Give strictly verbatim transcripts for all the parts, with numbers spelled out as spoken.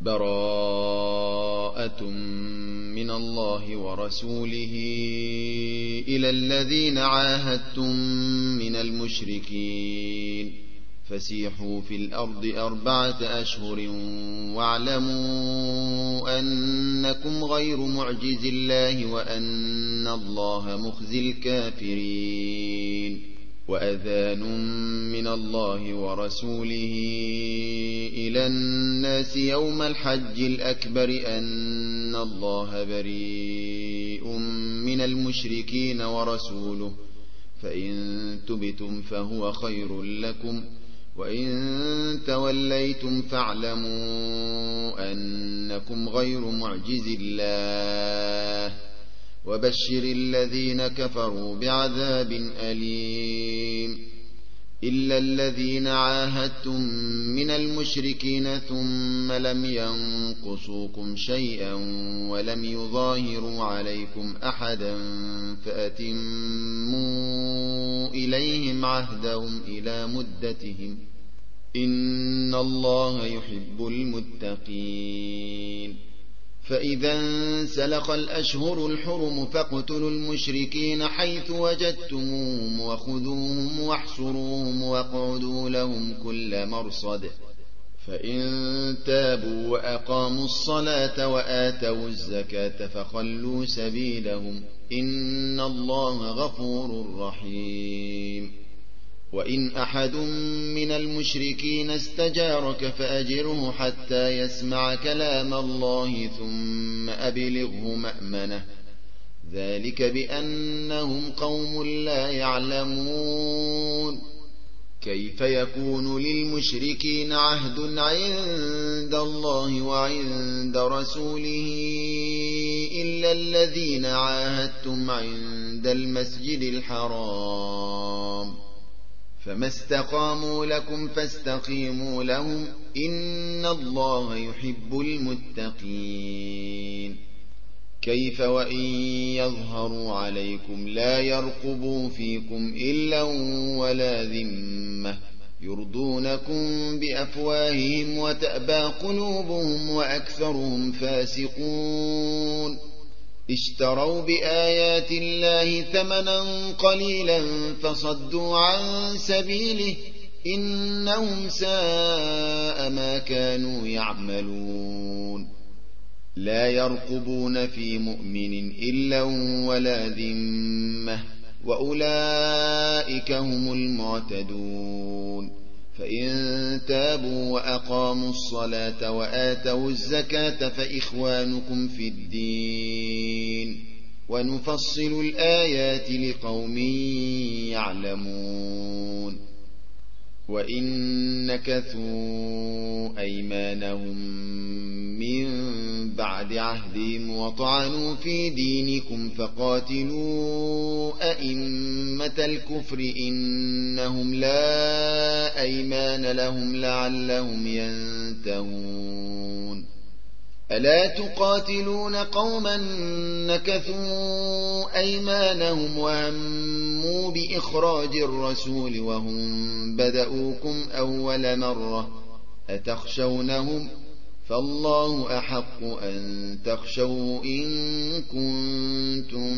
براءة من الله ورسوله إلى الذين عاهدتم من المشركين فسيحوا في الأرض أربعة أشهر واعلموا أنكم غير معجز الله وأن الله مخزي الكافرين وأذان من الله ورسوله إلى الناس يوم الحج الأكبر أن الله بريء من المشركين ورسوله فإن تبتم فهو خير لكم وإن توليتم فاعلموا أنكم غير معجز الله وبشر الذين كفروا بعذاب أليم إلا الذين عاهدتم من المشركين ثم لم ينقصوكم شيئا ولم يظاهروا عليكم أحدا فأتموا إليهم عهدهم إلى مدتهم إن الله يحب المتقين فإذا انسلخ الأشهر الحرم فاقتلوا المشركين حيث وجدتموهم وخذوهم واحصروهم واقعدوا لهم كل مرصد فإن تابوا وأقاموا الصلاة وآتوا الزكاة فخلوا سبيلهم إن الله غفور رحيم وإن أحد من المشركين استجارك فأجره حتى يسمع كلام الله ثم أبلغه مأمنه ذلك بأنهم قوم لا يعلمون كيف يكون للمشركين عهد عند الله وعند رسوله إلا الذين عاهدتم عند المسجد الحرام فما استقاموا لكم فاستقيموا لهم إن الله يحب المتقين كيف وإن يظهروا عليكم لا يرقبوا فيكم إلا ولا ذمة يرضونكم بأفواههم وتأبى قلوبهم وأكثرهم فاسقون اشتروا بآيات الله ثمنا قليلا فصدوا عن سبيله إنهم ساء ما كانوا يعملون لا يرقبون في مؤمن إلا ولا ذمة وأولئك هم المعتدون فإن تابوا وأقاموا الصلاة وآتوا الزكاة فإخوانكم في الدين ونفصل الآيات لقوم يعلمون وإن نكثوا أيمانهم من بعد عهدهم وطعنوا في دينكم فقاتلوا أئمة الكفر إنهم لا أيمان لهم لعلهم ينتهون ألا تقاتلون قوما نكثوا أيمانهم وهموا بإخراج الرسول وهم بدؤوكم أول مرة أتخشونهم فالله أحق أن تخشوا إن كنتم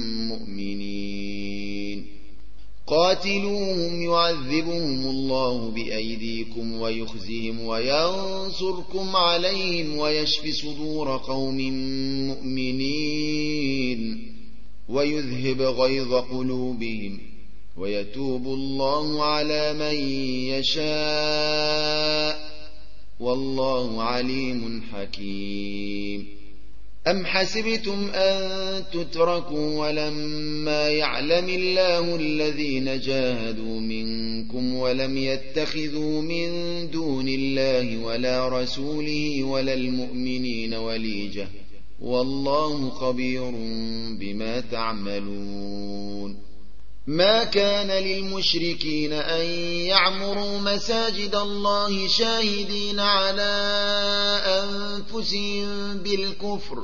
مؤمنين قاتلوهم يعذبهم الله بأيديكم ويخزهم وينصركم عليهم ويشف صدور قوم مؤمنين ويذهب غيظ قلوبهم ويتوب الله على من يشاء والله عليم حكيم أم حسبتم أن تتركوا ولما يعلم الله الذين جاهدوا منكم ولم يتخذوا من دون الله ولا رسوله ولا المؤمنين وليجة والله خبير بما تعملون ما كان للمشركين أن يعمروا مساجد الله شاهدين على أنفسهم بالكفر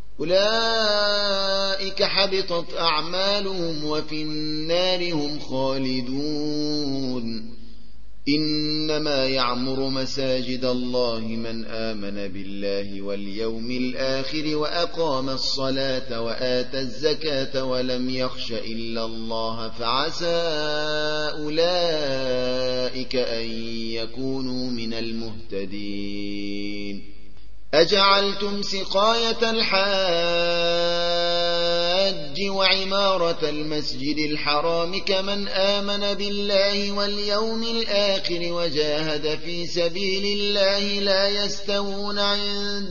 أولئك حبطت أعمالهم وفي النار هم خالدون إنما يعمر مساجد الله من آمن بالله واليوم الآخر وأقام الصلاة وآتى الزكاة ولم يخش إلا الله فعسى أولئك أن يكونوا من المهتدين. أجعلتم سقاية الحاج وعمارة المسجد الحرام كمن آمن بالله واليوم الآخر وجاهد في سبيل الله لا يستوون عند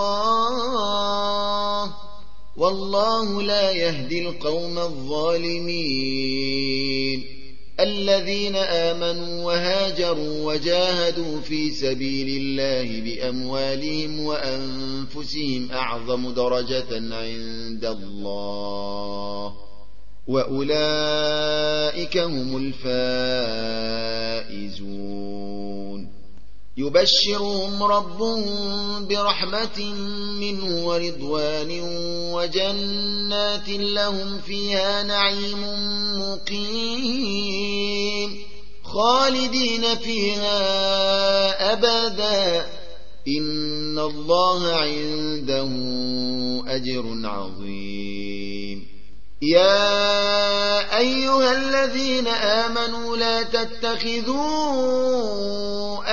الله والله لا يهدي القوم الظالمين. الذين آمنوا وهاجروا وجاهدوا في سبيل الله بأموالهم وأنفسهم أعظم درجة عند الله وأولئك هم الفائزون. يبشرهم ربهم برحمة منه ورضوان وجنات لهم فيها نعيم مقيم خالدين فيها أبدا إن الله عنده أجر عظيم. يا أيها الذين آمنوا لا تتخذوا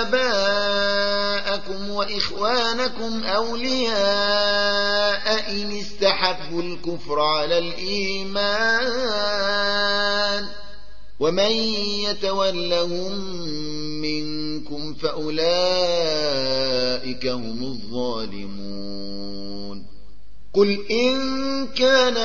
آباءكم وإخوانكم أولياء إن استحبوا الكفر على الإيمان ومن يتولهم منكم فأولئك هم الظالمون. قل إن كان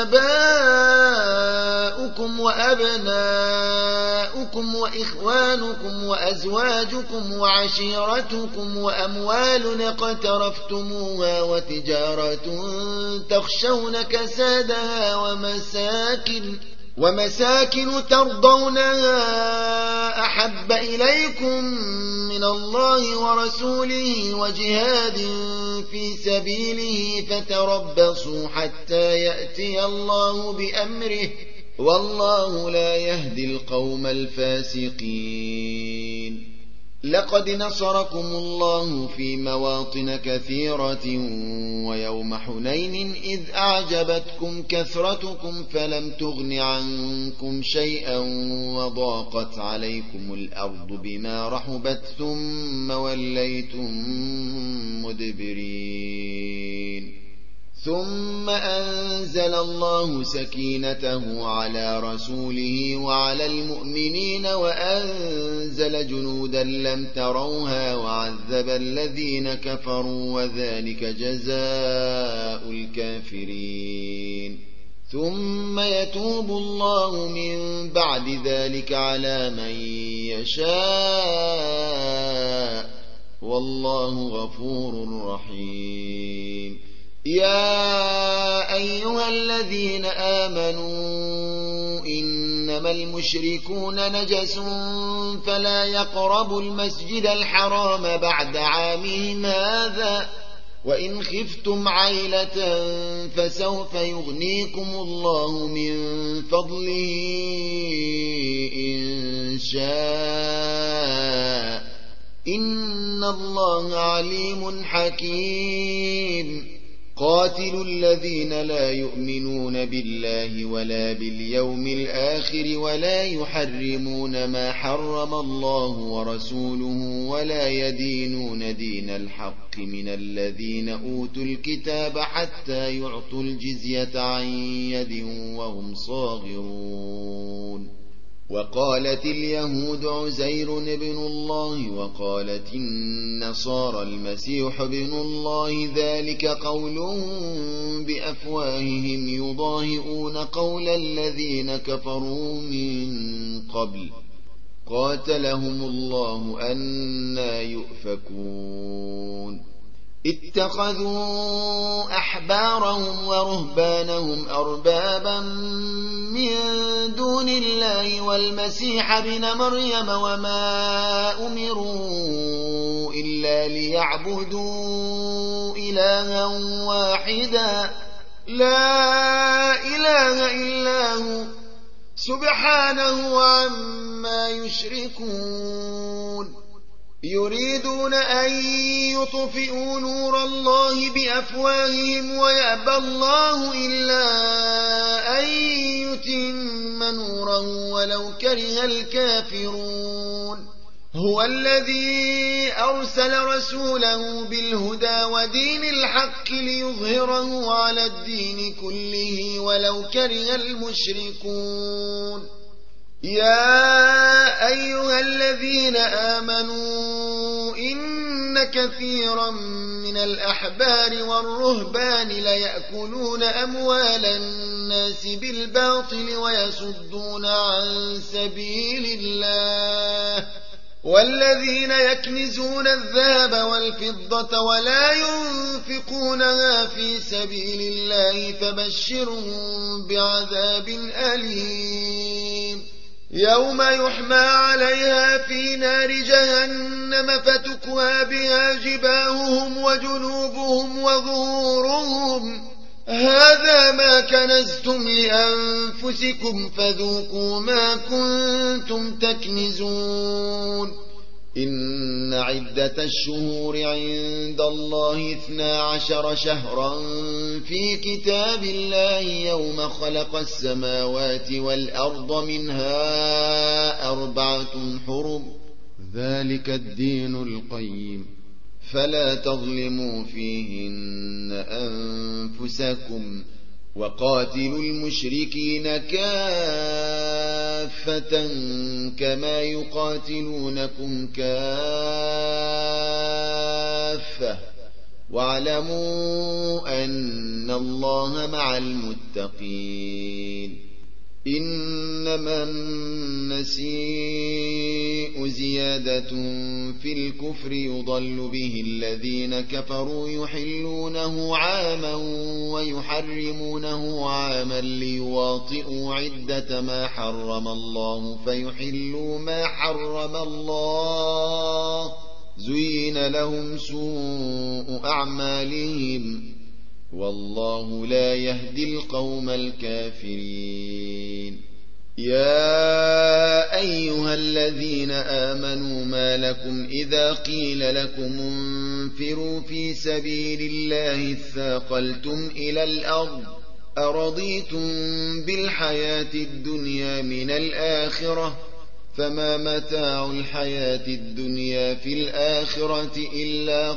آباؤكم وأبناؤكم وإخوانكم وأزواجكم وعشيرتكم وأموال اقترفتموها وتجارة تخشون كسادها ومساكن ومساكن ترضونها أحب إليكم من الله ورسوله وجهاد في سبيله فتربصوا حتى يأتي الله بأمره والله لا يهدي القوم الفاسقين. لقد نصركم الله في مواطن كثيرة ويوم حنين إذ أعجبتكم كثرتكم فلم تغن عنكم شيئا وضاقت عليكم الأرض بما رحبت ثم وليتم مدبرين. ثم أنزل الله سكينته على رسوله وعلى المؤمنين وأنزل جنودا لم تروها وعذب الذين كفروا وذلك جزاء الكافرين. ثم يتوب الله من بعد ذلك على من يشاء والله غفور رحيم. يا أيها الذين آمنوا إنما المشركون نجس فلا يقربوا المسجد الحرام بعد عامهم هذا وإن خفتم عيلة فسوف يغنيكم الله من فضله إن شاء إن الله عليم حكيم. قاتلوا الذين لا يؤمنون بالله ولا باليوم الآخر ولا يحرمون ما حرم الله ورسوله ولا يدينون دين الحق من الذين أوتوا الكتاب حتى يعطوا الجزية عن يد وهم صاغرون. وقالت اليهود عزير ابن الله وقالت النصارى المسيح ابن الله ذلك قولهم بأفواههم يضاهئون قول الذين كفروا من قبل قاتلهم الله أنى يؤفكون. اتخذوا أحبارهم ورهبانهم أربابا من دون الله والمسيح ابن مريم وما أمروا إلا ليعبدوا إلها واحدا لا إله إلا هو سبحانه عما يشركون يريدون أن يطفئوا نور الله بأفواههم ويأبى الله إلا أن يتم نوره ولو كره الكافرون هو الذي أرسل رسوله بالهدى ودين الحق ليظهره على الدين كله ولو كره المشركون يا أيها الذين آمنوا إن كثيرا من الأحبار والرهبان ليأكلون أموال الناس بالباطل ويصدون عن سبيل الله والذين يكنزون الذهب والفضة ولا ينفقونها في سبيل الله فبشرهم بعذاب أليم يوم يحمى عليها في نار جهنم فتكوى بها جباههم وجنوبهم وظهورهم هذا ما كنزتم لأنفسكم فذوقوا ما كنتم تكنزون إن عدة الشهور عند الله اثنا عشر شهرا في كتاب الله يوم خلق السماوات والأرض منها أربعة حرم ذلك الدين القيم فلا تظلموا فيهن أنفسكم وقاتلوا المشركين كافة كما يقاتلونكم كافة واعلموا أن الله مع المتقين إنما النسيء زيادة في الكفر يضل به الذين كفروا يحلونه عاما ويحرمونه عاما ليواطئوا عدة ما حرم الله فيحلوا ما حرم الله زين لهم سوء أعمالهم والله لا يهدي القوم الكافرين يا أيها الذين آمنوا ما لكم إذا قيل لكم انفروا في سبيل الله اثاقلتم إلى الأرض أرضيتم بالحياة الدنيا من الآخرة فما متاع الحياة الدنيا في الآخرة إلا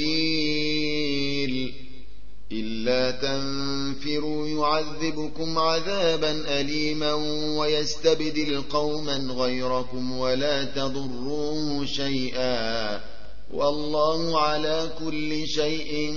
قليل إلا تنفروا يعذبكم عذابا أليما ويستبدل قوما غيركم ولا تضروه شيئا والله على كل شيء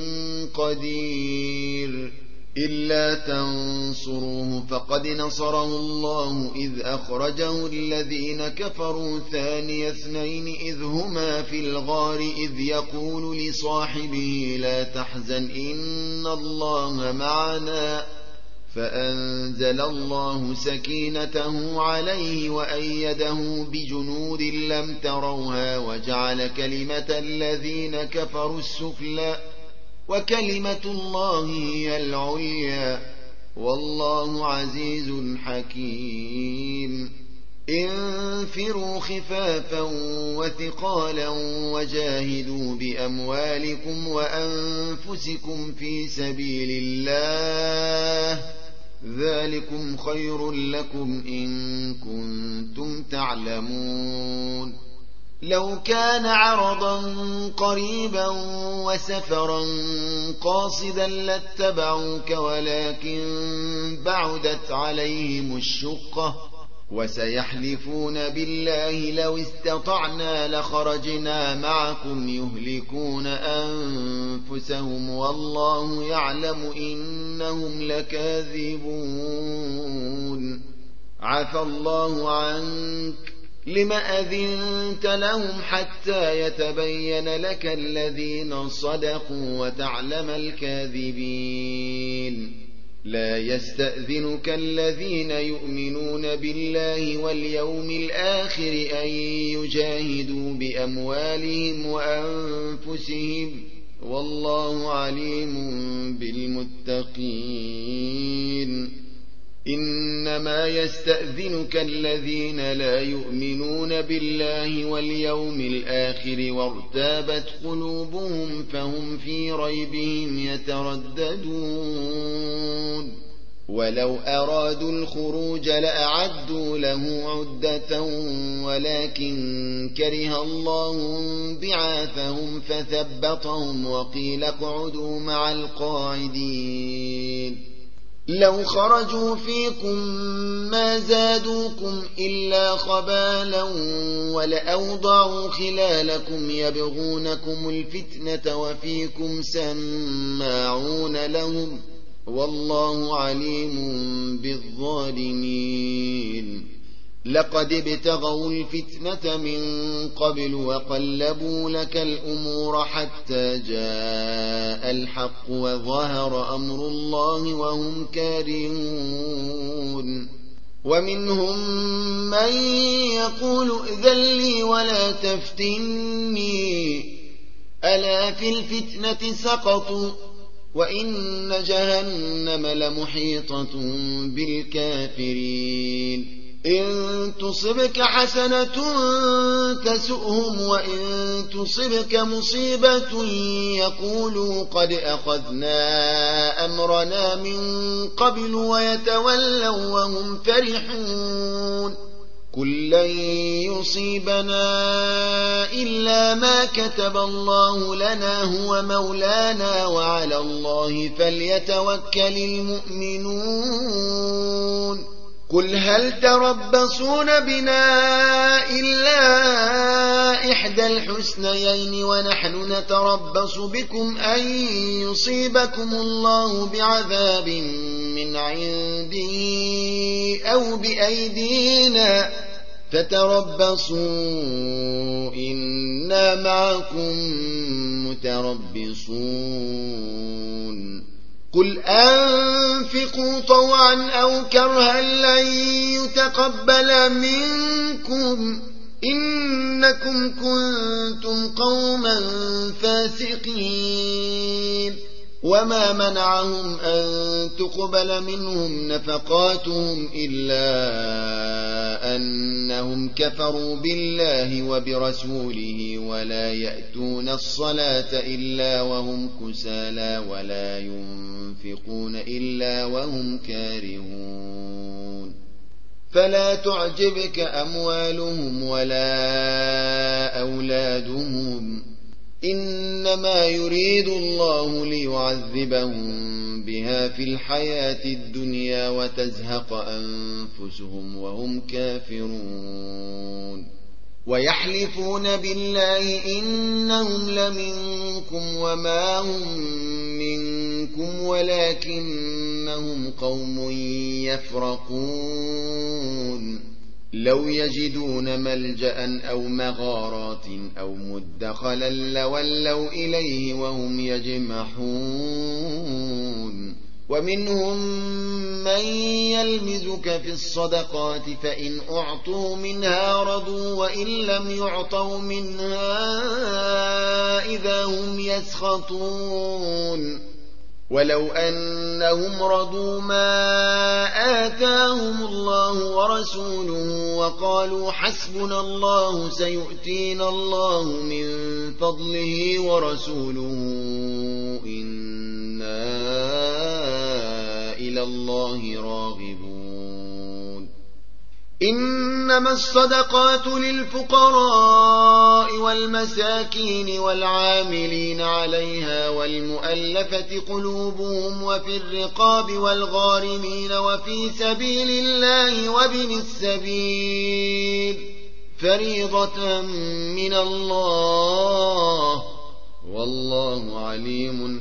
قدير إلا تنصروه فقد نصره الله إذ أخرجه الذين كفروا ثاني اثنين إذ هما في الغار إذ يقول لصاحبه لا تحزن إن الله معنا فأنزل الله سكينته عليه وأيده بجنود لم تروها وجعل كلمة الذين كفروا السفلى وكلمة الله هي العليا والله عزيز حكيم انفروا خفافا وثقالا وجاهدوا بأموالكم وأنفسكم في سبيل الله ذلكم خير لكم إن كنتم تعلمون لو كان عرضا قريبا وسفرا قاصدا لاتبعوك ولكن بعدت عليهم الشقة وسيحلفون بالله لو استطعنا لخرجنا معكم يهلكون أنفسهم والله يعلم إنهم لكاذبون عفى الله عنك لم أذنت لهم حتى يتبين لك الذين صدقوا وتعلم الكاذبين لا يستأذنك الذين يؤمنون بالله واليوم الآخر أن يجاهدوا بأموالهم وأنفسهم والله عليم بالمتقين إنما يستأذنك الذين لا يؤمنون بالله واليوم الآخر وارتابت قلوبهم فهم في ريبهم يترددون ولو أرادوا الخروج لأعدوا له عدة ولكن كره الله بعاثهم فثبطهم وقيل اقعدوا مع القاعدين لو خرجوا فيكم ما زادوكم إلا خبالا ولأوضعوا خلالكم يبغونكم الفتنة وفيكم سماعون لهم والله عليم بالظالمين لقد ابتغوا الفتنة من قبل وقلبوا لك الأمور حتى جاء الحق وظهر أمر الله وهم كارهون ومنهم من يقول ائذن لي ولا تفتني ألا في الفتنة سقطوا وإن جهنم لمحيطة بالكافرين إن تصبك حسنة تسؤهم وإن تصبك مصيبة يقولوا قد أخذنا أمرنا من قبل ويتولوا وهم فرحون قل لن يصيبنا إلا ما كتب الله لنا هو مولانا وعلى الله فليتوكل المؤمنون قل هل تربصون بنا إلا إحدى الحسنيين ونحن نتربص بكم أن يصيبكم الله بعذاب من عنده أو بأيدينا فتربصوا إنا معكم متربصون قل أنفقوا طوعا أو كرها لن يتقبل منكم إنكم كنتم قوما فاسقين وما منعهم أن تقبل منهم نفقاتهم إلا أنهم كفروا بالله وبرسوله ولا يأتون الصلاة إلا وهم كسالى ولا ينفقون إلا وهم كارهون فلا تعجبك أموالهم ولا أولادهم إنما يريد الله ليعذبهم بها في الحياة الدنيا وتزهق أنفسهم وهم كافرون ويحلفون بالله إنهم لمنكم وما هم منكم ولكنهم قوم يفرقون لو يجدون ملجأ أو مغارات أو مدخلا لولوا إليه وهم يجمحون ومنهم من يلمزك في الصدقات فإن أعطوا منها رضوا وإن لم يعطوا منها إذا هم يسخطون ولو أنهم رضوا ما آتاهم الله ورسوله وقالوا حسبنا الله سيؤتينا الله من فضله ورسوله إنا إلى الله راغبون إنما الصدقات للفقراء والمساكين والعاملين عليها والمؤلفة قلوبهم وفي الرقاب والغارمين وفي سبيل الله وابن السبيل فريضة من الله والله عليم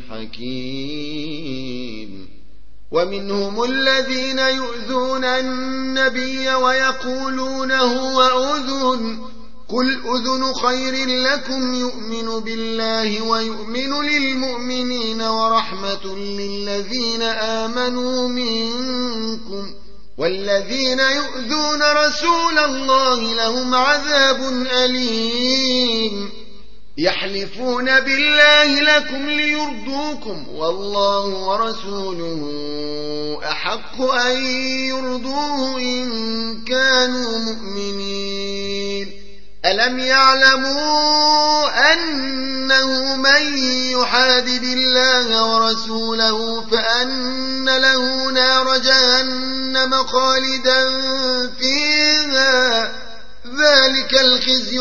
حكيم ومنهم الذين يؤذون النبي ويقولون هو أذن قل أذن خير لكم يؤمن بالله ويؤمن للمؤمنين ورحمة للذين آمنوا منكم والذين يؤذون رسول الله لهم عذاب أليم يحلفون بالله لكم ليرضوكم والله ورسوله أحق أن يرضوه إن كانوا مؤمنين ألم يعلموا أنه من يحادد الله ورسوله فأن له نار جهنم خالدا فيها ذلك الخزي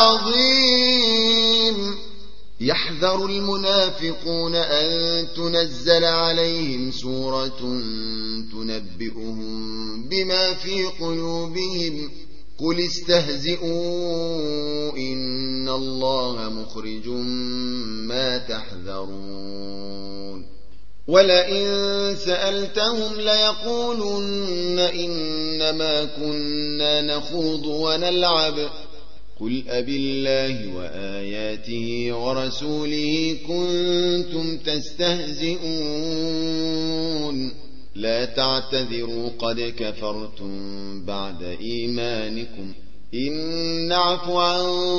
العظيم يحذر المنافقون أن تنزل عليهم سورة تنبئهم بما في قلوبهم قل استهزئوا إن الله مخرج ما تحذرون ولئن سألتهم ليقولن إنما كنا نخوض ونلعب قل أبالله وآياته ورسوله كنتم تستهزئون لا تعتذروا قد كفرتم بعد إيمانكم إن نعف عن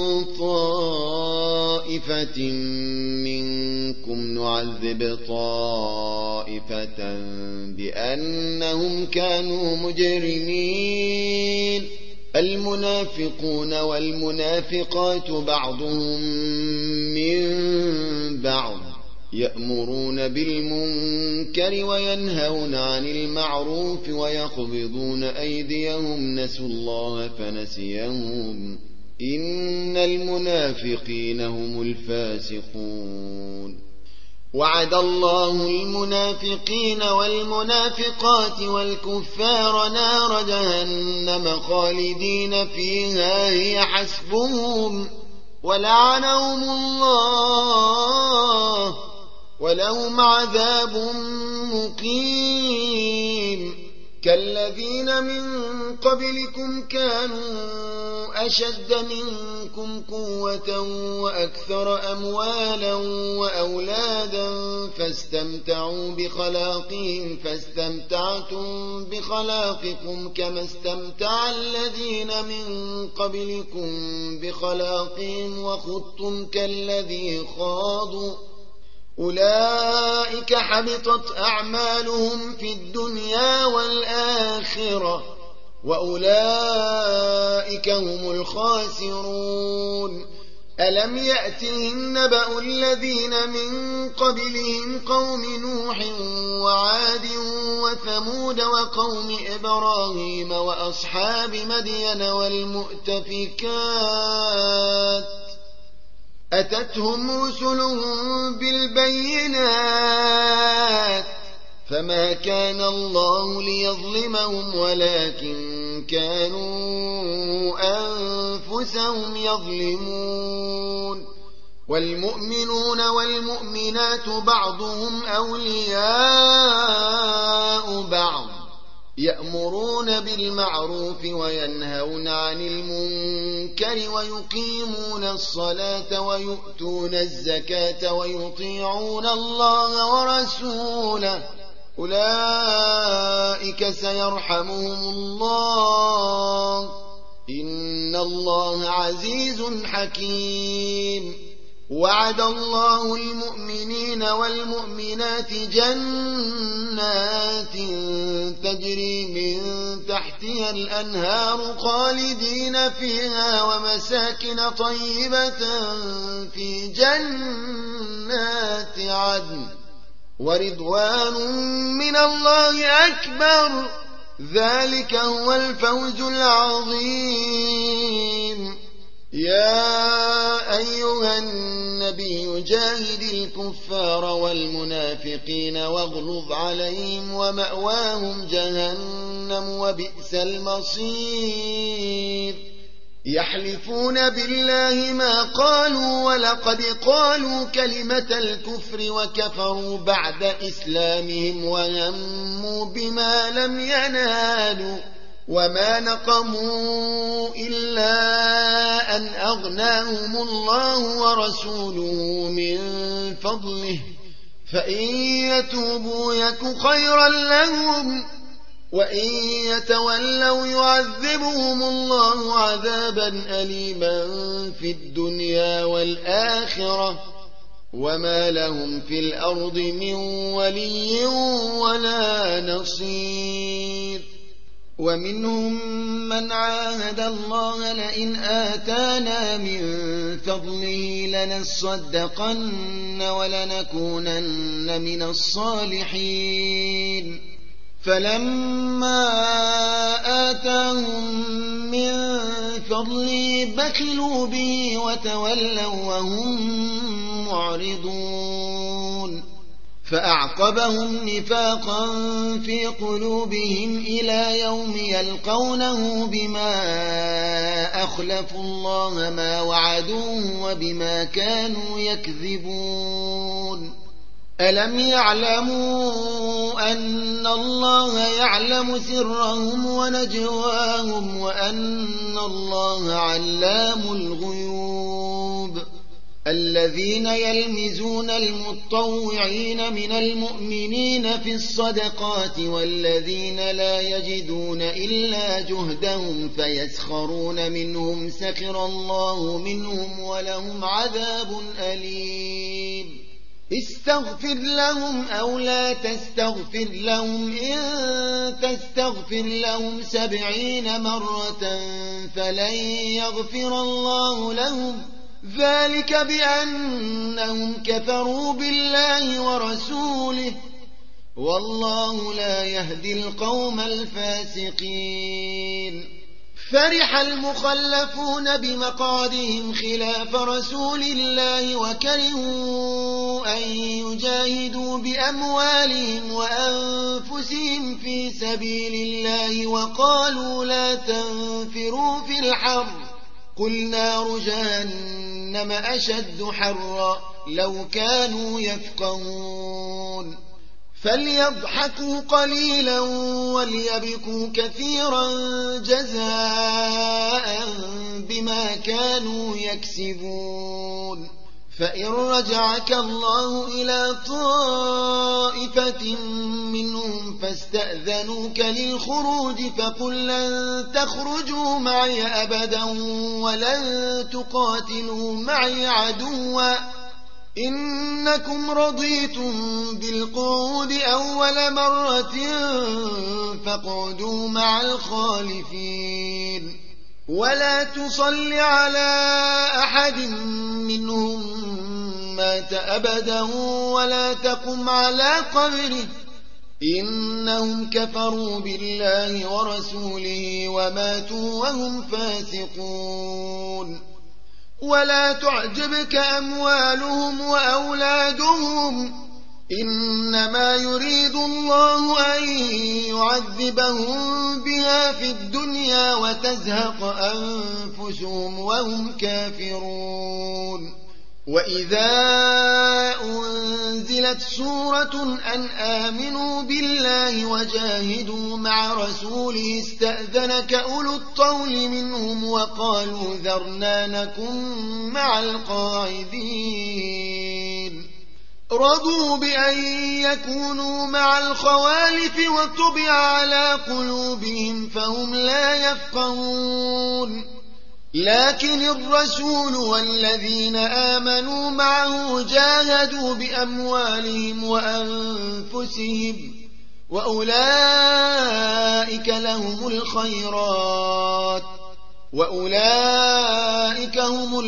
طائفة منكم نعذب طائفة بأنهم كانوا مجرمين المنافقون والمنافقات بعضهم من بعض يأمرون بالمنكر وينهون عن المعروف ويقبضون أيديهم نسوا الله فنسيهم إن المنافقين هم الفاسقون وعد الله المنافقين والمنافقات والكفار نار جهنم خالدين فيها هي حسبهم ولعنهم الله ولهم عذاب مقيم كالذين من قبلكم كانوا أشد منكم قوة وأكثر أموالا وأولادا فاستمتعوا بخلاقهم فاستمتعتم بخلاقكم كما استمتع الذين من قبلكم بخلاقهم وخضتم كالذي خاضوا أولئك حبطت أعمالهم في الدنيا والآخرة وأولئك هم الخاسرون ألم يأتهم نبأ الذين من قبلهم قوم نوح وعاد وثمود وقوم إبراهيم وأصحاب مدين والمؤتفكات أتتهم رسلهم بالبينات فما كان الله ليظلمهم ولكن كانوا أنفسهم يظلمون والمؤمنون والمؤمنات بعضهم أولياء بعض يأمرون بالمعروف وينهون عن المنكر ويقيمون الصلاة ويؤتون الزكاة ويطيعون الله ورسوله أولئك سيرحمهم الله إن الله عزيز حكيم وعد الله المؤمنين والمؤمنات جنات تجري من تحتها الأنهار خالدين فيها ومساكن طيبة في جنات عدن ورضوان من الله أكبر ذلك هو الفوز العظيم يا أيها النبي جاهد الكفار والمنافقين واغلظ عليهم ومأواهم جهنم وبئس المصير يحلفون بالله ما قالوا ولقد قالوا كلمة الكفر وكفروا بعد إسلامهم وهموا بما لم ينالوا وما نقموا إلا أن أغناهم الله ورسوله من فضله فإن يتوبوا يك خيرا لهم وإن يتولوا يعذبهم الله عذابا أليما في الدنيا والآخرة وما لهم في الأرض من ولي ولا نصير. ومنهم من عاهد الله لئن آتانا من فضله لنصدقن ولنكونن من الصالحين فلما آتاهم من فضله بخلوا به وتولوا وهم معرضون فأعقبهم نفاقا في قلوبهم إلى يوم يلقونه بما أخلفوا الله ما وعدوه وبما كانوا يكذبون. ألم يعلموا أن الله يعلم سرهم ونجواهم وأن الله علام الغيوب. الذين يلمزون المتطوعين من المؤمنين في الصدقات والذين لا يجدون إلا جهدهم فيسخرون منهم سخر الله منهم ولهم عذاب أليم. استغفر لهم أو لا تستغفر لهم إن تستغفر لهم سبعين مرة فلن يغفر الله لهم ذلك بأنهم كفروا بالله ورسوله والله لا يهدي القوم الفاسقين. فرح المخلفون بمقعدهم خلاف رسول الله وكرهوا أن يجاهدوا بأموالهم وأنفسهم في سبيل الله وقالوا لا تنفروا في الحر قل نار جهنم أشد حرا لو كانوا يفقهون. فليضحكوا قليلا وليبكوا كثيرا جزاء بما كانوا يكسبون. فإن رجعك الله إلى طائفة منهم فاستأذنوك للخروج فقل لن تخرجوا معي أبدا ولن تقاتلوا معي عدوا إنكم رضيتم بالقعود أول مرة فاقعدوا مع الخالفين ولا تصل على أحد منهم مات أبدا ولا تقم على قبره إنهم كفروا بالله ورسوله وماتوا وهم فاسقون. ولا تعجبك أموالهم وأولادهم إنما يريد الله أن يعذبهم بها في الدنيا وتزهق أنفسهم وهم كافرون. وإذا أنزلت سورة أن آمنوا بالله وجاهدوا مع رسوله استأذنك أولو الطول منهم وقالوا ذرنا نكن مع القاعدين رضوا بأن يكونوا مع الخوالف وطبع على قلوبهم فهم لا يفقهون. لكن الرسول والذين آمنوا معه جاهدوا بأموالهم وأنفسهم وأولئك لهم الخيرات وأولئك هم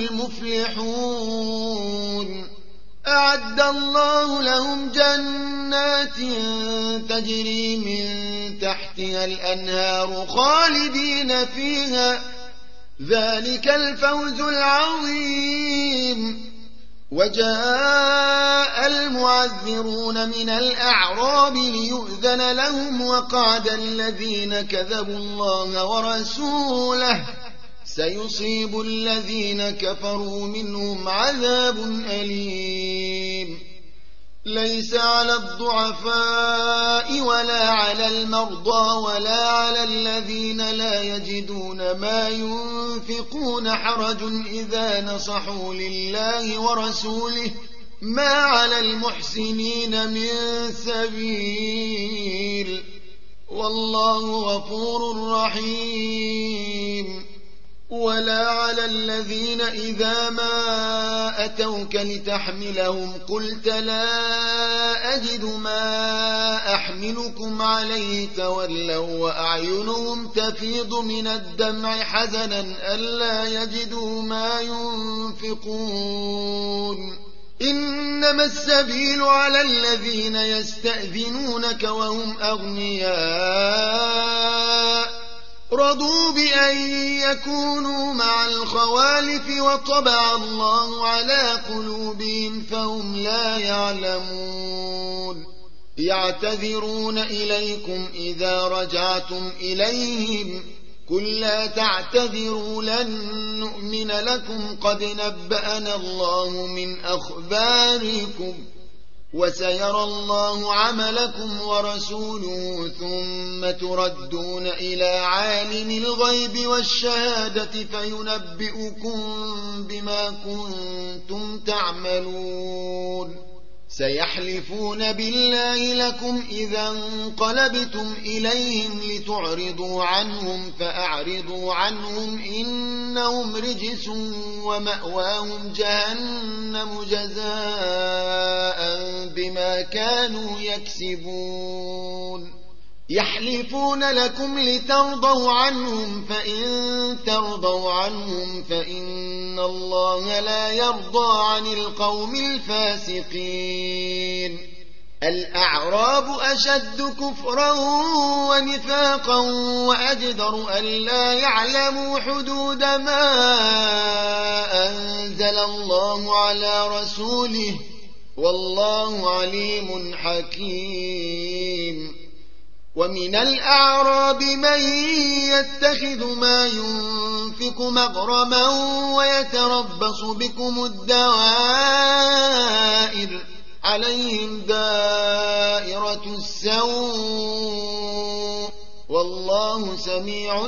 المفلحون. أعد الله لهم جنات تجري من تحتها الأنهار خالدين فيها ذلك الفوز العظيم. وجاء المعذرون من الأعراب ليؤذن لهم وقعد الذين كذبوا الله ورسوله سيصيب الذين كفروا منهم عذاب أليم. ليس على الضعفاء ولا على المرضى ولا على الذين لا يجدون ما ينفقون حرج إذا نصحوا لله ورسوله ما على المحسنين من سبيل والله غفور رحيم. ولا على الذين إذا ما أتوك لتحملهم قلت لا أجد ما أحملكم عليه تولوا وأعينهم تفيض من الدمع حزنا ألا يجدوا ما ينفقون. إنما السبيل على الذين يستأذنونك وهم أغنياء رضوا بأن يكونوا مع الخوالف وطبع الله على قلوبهم فهم لا يعلمون. يعتذرون إليكم إذا رجعتم إليهم قل لا تعتذروا لن نؤمن لكم قد نبأنا الله من أخباركم وسيرى الله عملكم ورسوله ثم تردون إلى عالم الغيب والشهادة فينبئكم بما كنتم تعملون. سيحلفون بالله لكم إذا انقلبتم إليهم لتعرضوا عنهم فأعرضوا عنهم إنهم رجس ومأواهم جهنم جزاء بما كانوا يكسبون. يحلفون لكم لترضوا عنهم فإن ترضوا عنهم فإن الله لا يرضى عن القوم الفاسقين. الأعراب أشد كفرا ونفاقا وأجدر ألا يعلموا حدود ما أنزل الله على رسوله والله عليم حكيم. ومن الأعراب من يتخذ ما ينفق مغرما ويتربص بكم الدوائر عليهم دائرة السوء والله سميع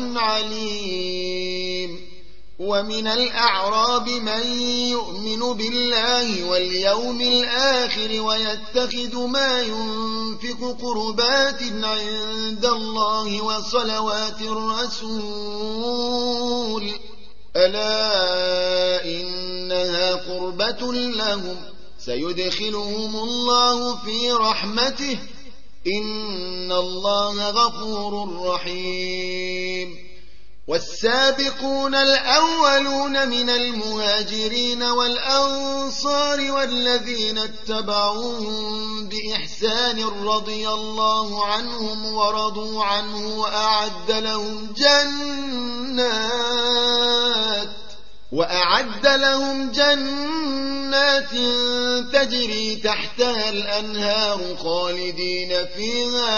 عليم. ومن الأعراب من يؤمن بالله واليوم الآخر ويتخذ ما ينفق قربات عند الله وصلوات الرسول ألا إنها قربة لهم سيدخلهم الله في رحمته إن الله غفور رحيم. والسابقون الأولون من المهاجرين والأنصار والذين اتبعوهم بإحسان رضي الله عنهم ورضوا عنه وأعد لهم جنات وأعد لهم جنات تجري تحتها الأنهار خالدين فيها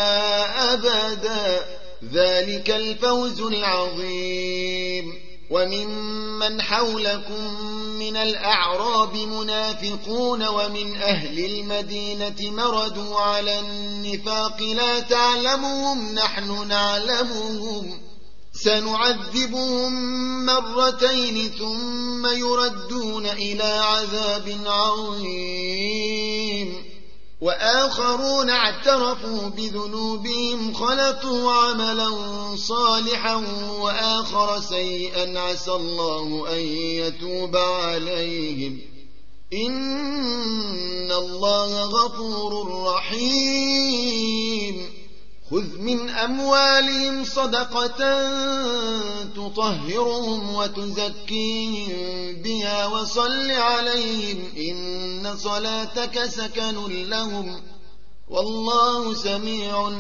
أبدا ذلك الفوز العظيم. وممن حولكم من الأعراب منافقون ومن أهل المدينة مردوا على النفاق لا تعلمهم نحن نعلمهم سنعذبهم مرتين ثم يردون إلى عذاب عظيم. وآخرون اعترفوا بذنوبهم خلطوا عملا صالحا وآخر سيئا عسى الله أن يتوب عليهم إن الله غفور رحيم. خذ من أموالهم صدقة تطهرهم وتزكيهم بها وصل عليهم إن صلاتك سكن لهم والله سميع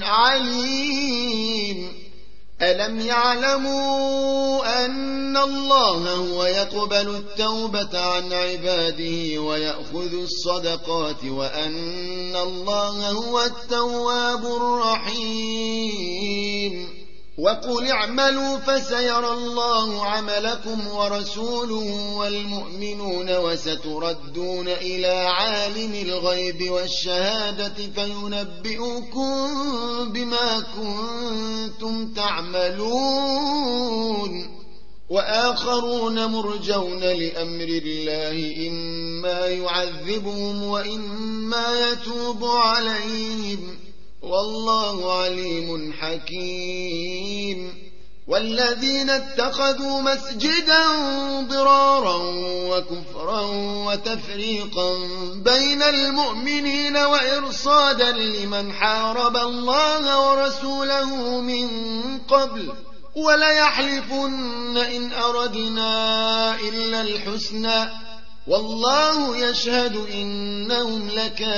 عليم. ألم يعلموا أن الله هو يقبل التوبة عن عباده ويأخذ الصدقات وأن الله هو التواب الرحيم. وقل اعملوا فسيرى الله عملكم ورسوله والمؤمنون وستردون إلى عالم الغيب والشهادة فينبئكم بما كنتم تعملون. وآخرون مرجون لأمر الله إما يعذبهم وإما يتوب عليهم والله عليم حكيم. والذين اتخذوا مسجدا ضرارا وكفرا وتفريقا بين المؤمنين وإرصادا لمن حارب الله ورسوله من قبل وليحلفن إن أردنا إلا الحسنى والله يشهد إنهم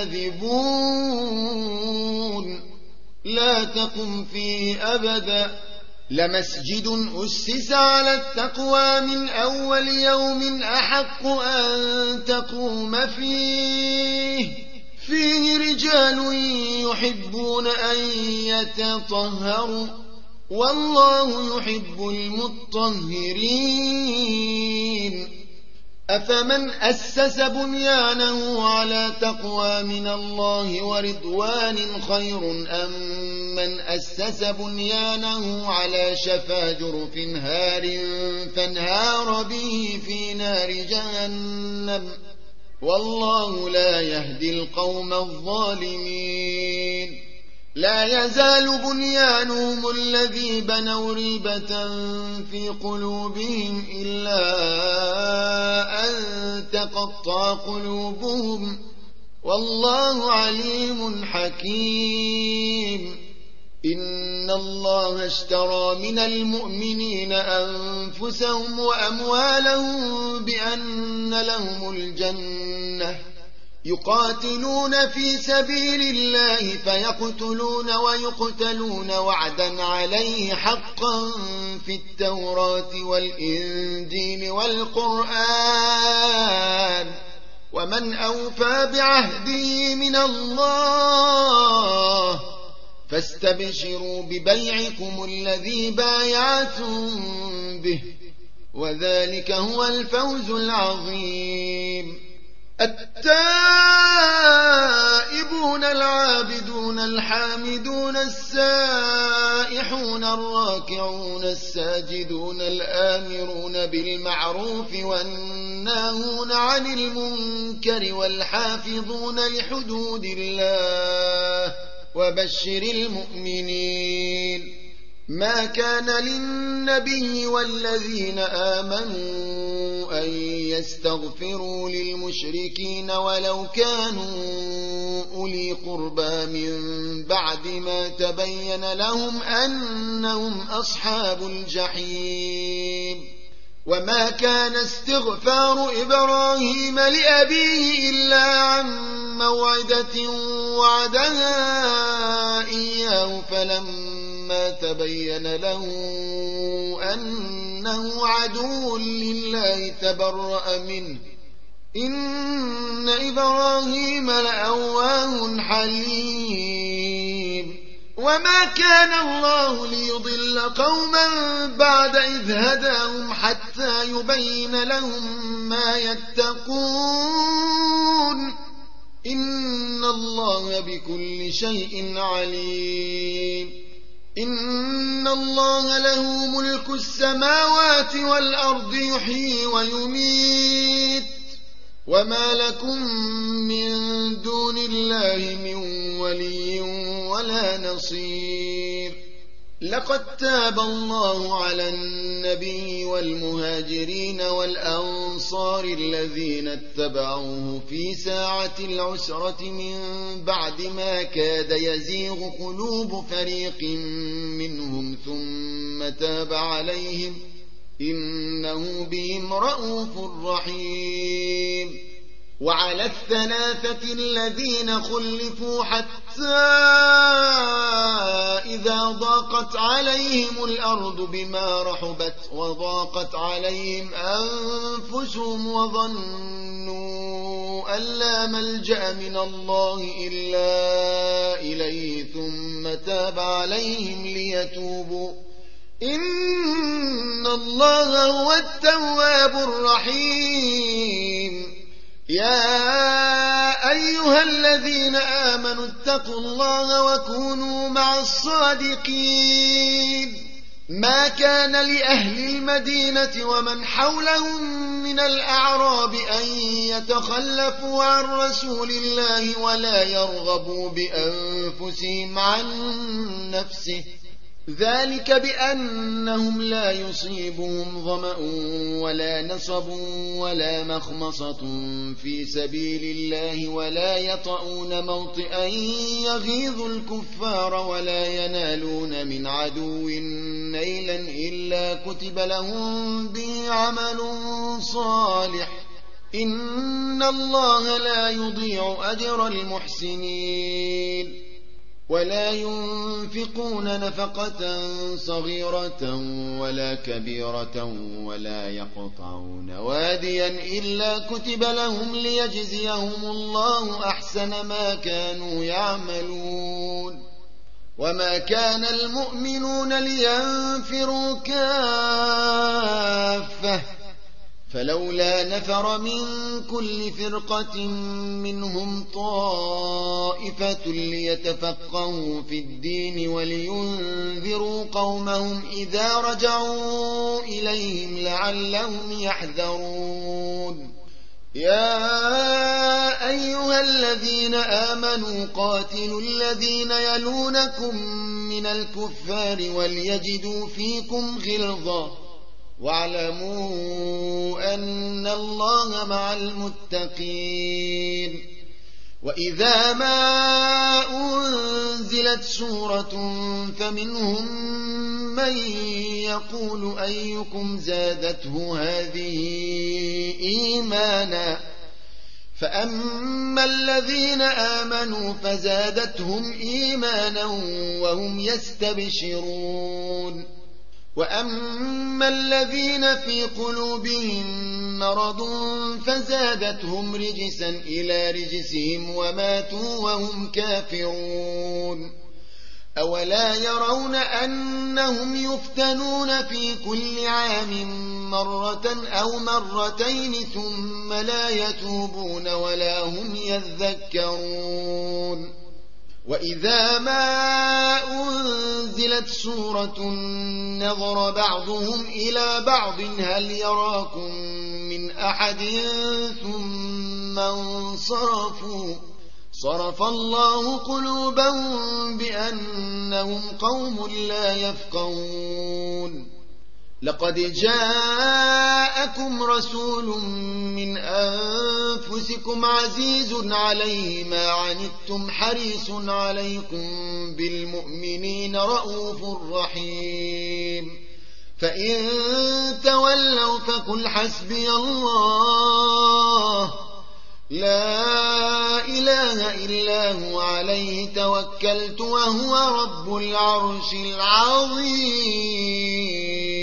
لكاذبون. لا تقم فيه أبدا لمسجد أسس على التقوى من أول يوم أحق أن تقوم فيه فيه رجال يحبون أن يتطهروا والله يحب المطهرين. أفمن أسس بنيانه على تقوى من الله ورضوان خير أم من أسس بنيانه على شفا جرف هار فانهار به في نار جهنم والله لا يهدي القوم الظالمين. لا يزال بنيانهم الذي بنوا ريبة في قلوبهم إلا أن تقطع قلوبهم والله عليم حكيم. إن الله اشترى من المؤمنين أنفسهم وأموالهم بأن لهم الجنة يقاتلون في سبيل الله فيقتلون ويقتلون وعدا عليه حقا في التوراة والإنجيل والقرآن ومن أوفى بعهده من الله فاستبشروا ببيعكم الذي بايعتم به وذلك هو الفوز العظيم. التائبون العابدون الحامدون السائحون الراكعون الساجدون الآمرون بالمعروف والناهون عن المنكر والحافظون لحدود الله وبشر المؤمنين. ما كان للنبي والذين آمنوا أن يستغفروا للمشركين ولو كانوا أولي قربى من بعد ما تبين لهم أنهم أصحاب الجحيم. وما كان استغفار إبراهيم لأبيه إلا عن موعدة وعدها إياه فلما تبين له أنه عدو لله تبرأ منه إن إبراهيم لأواه حليم. وما كان الله ليضل قوما بعد إذ هداهم حتى يبين لهم ما يتقون إن الله بكل شيء عليم. إن الله له ملك السماوات والأرض يحيي ويميت وما لكم من دون الله من ولي ولا نصير. لقد تاب الله على النبي والمهاجرين والأنصار الذين اتبعوه في ساعة العسرة من بعد ما كاد يزيغ قلوب فريق منهم ثم تاب عليهم إنه بهم رءوف رحيم. وعلى الثلاثة الذين خلفوا حتى إذا ضاقت عليهم الأرض بما رحبت وضاقت عليهم أنفسهم وظنوا أن لا ملجأ من الله إلا إليه ثم تاب عليهم ليتوبوا إن الله هو التواب الرحيم. يا أيها الذين آمنوا اتقوا الله وكونوا مع الصادقين ما كان لأهل المدينة ومن حولهم من الأعراب أن يتخلفوا عن رسول الله ولا يرغبوا بأنفسهم عن نفسه، ذلك بأنهم لا يصيبهم ظمأ ولا نصب ولا مخمصة في سبيل الله ولا يطؤون موطئا يغيظ الكفار ولا ينالون من عدو نيلا إلا كتب لهم به عمل صالح، إن الله لا يضيع أجر المحسنين. ولا ينفقون نفقة صغيرة ولا كبيرة ولا يقطعون واديا إلا كتب لهم ليجزيهم الله أحسن ما كانوا يعملون. وما كان المؤمنون لينفروا كافة، فلولا نفر من كل فرقة منهم طائفة ليتفقهوا في الدين ولينذروا قومهم إذا رجعوا إليهم لعلهم يحذرون. يا أيها الذين آمنوا قاتلوا الذين يلونكم من الكفار وليجدوا فيكم غلظة واعلموا أن الله مع المتقين. وإذا ما أنزلت سورة فمنهم من يقول أيكم زادته هذه إيمانا، فأما الذين آمنوا فزادتهم إيمانا وهم يستبشرون، وأما الذين في قلوبهم مرض فزادتهم رجسا إلى رجسهم وماتوا وهم كافرون. أولا يرون أنهم يفتنون في كل عام مرة أو مرتين ثم لا يتوبون ولا هم يذكرون. وإذا ما أنزلت سورة نظر بعضهم إلى بعض هل يراكم من أحد ثم انصرفوا، صرف الله قلوبهم بأنهم قوم لا يفقهون. لقد جاءكم رسول من أنفسكم عزيز عليه ما عنتم حريص عليكم بالمؤمنين رؤوف رحيم. فإن تولوا فقل حسبي الله لا إله إلا هو عليه توكلت وهو رب العرش العظيم.